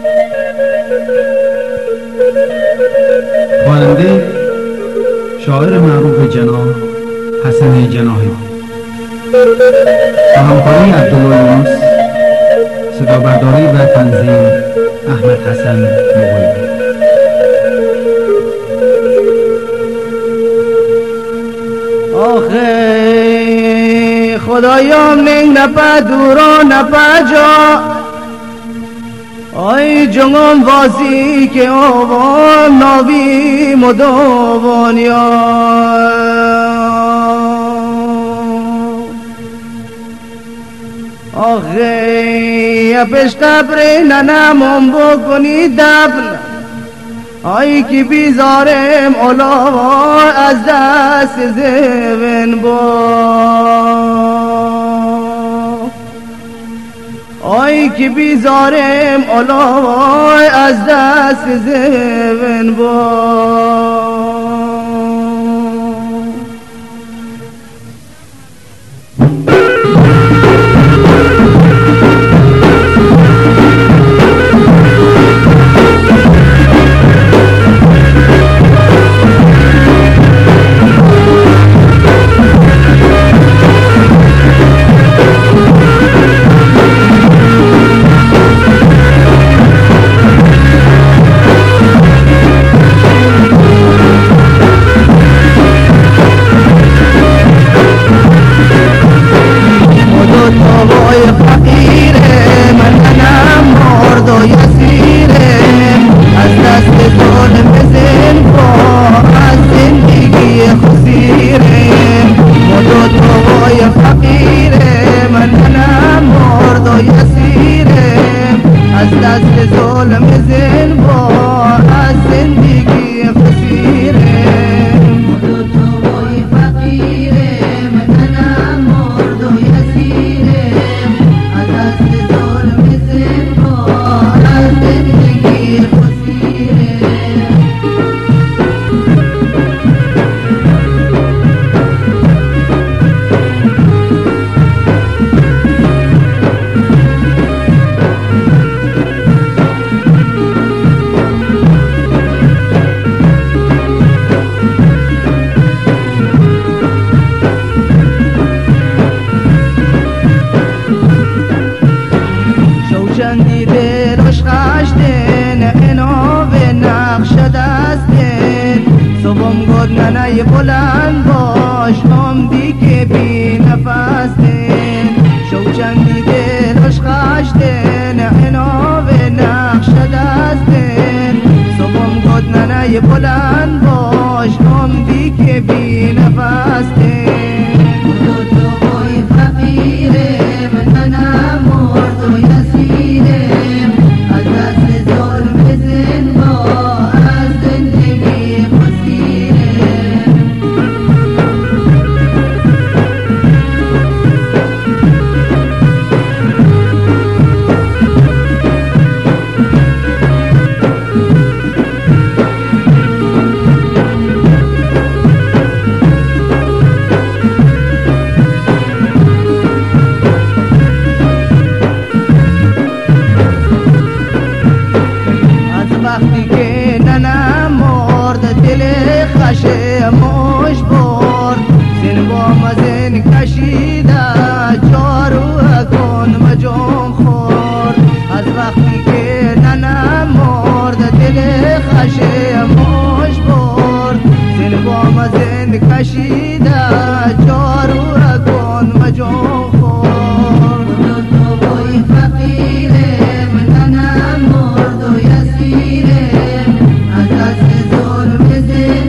خواننده شاعر معروف جناح حسن جناحی با همکاری عبدالله یونس، صدا برداری و تنظیم احمد حسن مغولی. آخه خدایم ننگ نپا دورا نپا جا آی جنگم واسی که آوان ناوی مدوانیا آخه یا پشتا بره ننمون بکنی دفن آی که بیزارم اولا از دست زبن با آی که بیزارم اولا از دست زبن با بلند باش عمدی که بی نفس دین شوچندی دلش خشتین عناب نقش دستین صبم گد ننه بلند باش عمدی که بی نفس دین تو بای فقیره من مرد و یسیره از دست ظلم زنبا از زندگی موش برد زن با مزن کشیده جارو کن مجام خورد از وقتی که ننم مرد دل خشه موش برد زن با مزن کشیده جارو کن مجام خورد تو بای فقیره من ننم مرد و یسیره از دست ظلم زن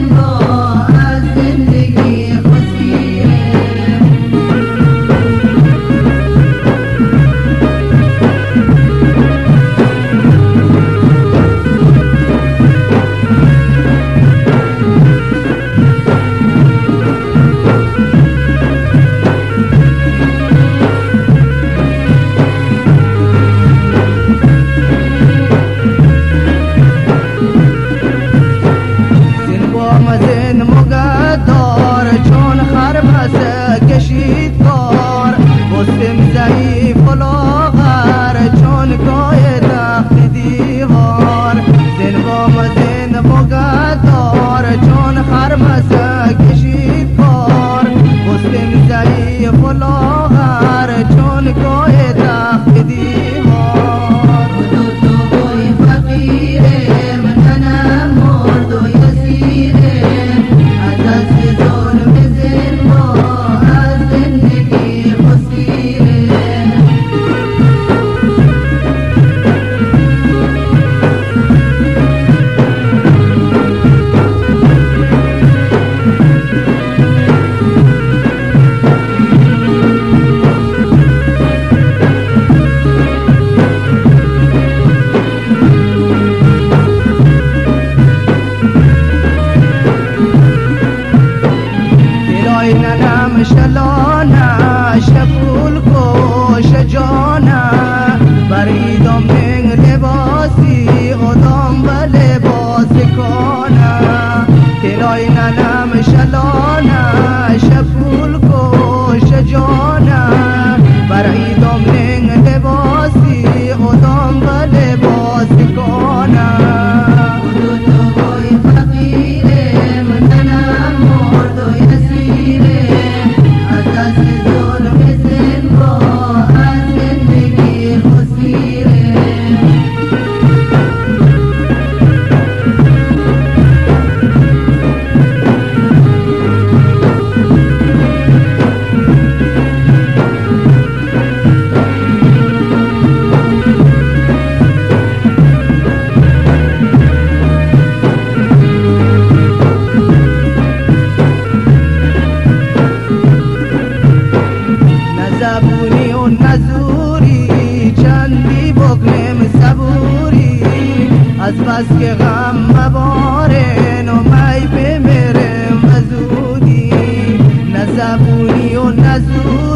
از بس که غم مبارن و می بمیرم وزودی نه زبونی و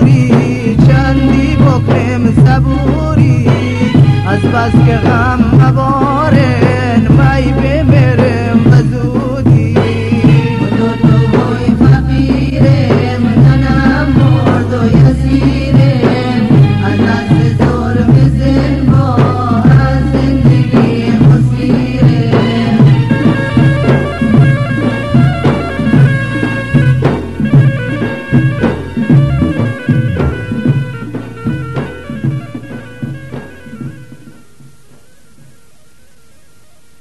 نزوری چندی بکنم صبوری از بس که غم مبارن